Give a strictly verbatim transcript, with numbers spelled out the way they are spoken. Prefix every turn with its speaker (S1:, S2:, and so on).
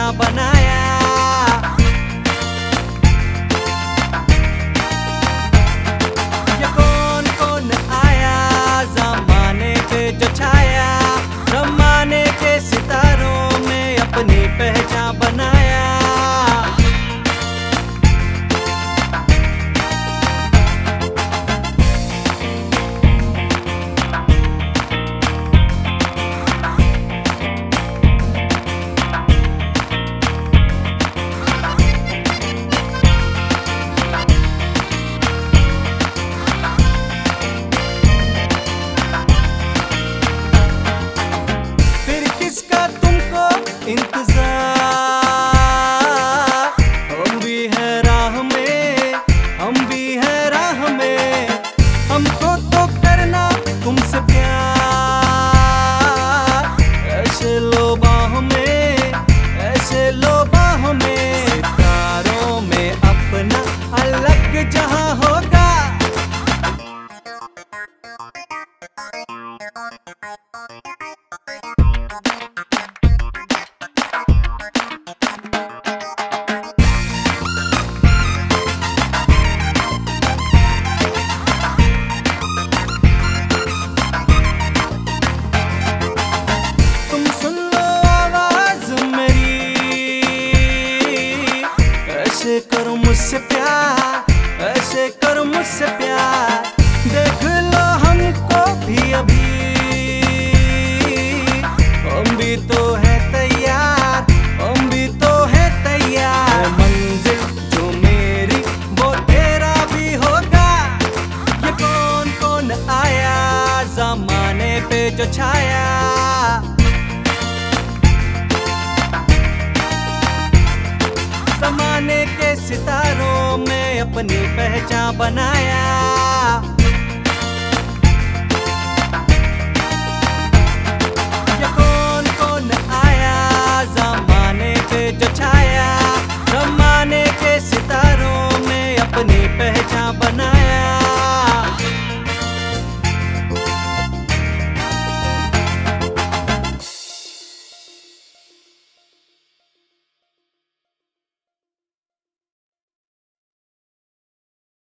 S1: पहचान बनाया। ये कौन कौन आया ज़माने पे जो छाया, ज़माने के सितारों में अपनी पहचान बनाया। इंतज़ार हम भी है राह में, हम भी है राह में, हमको तो करना तुमसे प्यार। ऐसे लो बाहों में, ऐसे लो बाहों में, सितारों में अपना अलग जहां होगा। ऐसे करो मुझसे प्यार, ऐसे करो मुझसे प्यार, देख लो हमको भी अभी, हम भी तो है तैयार, हम भी तो है तैयार। मंजिल जो मेरी वो तेरा भी होगा। ये कौन कौन आया ज़माने पे जो छाया, ज़माने के सितारों में अपनी पहचान बनाया।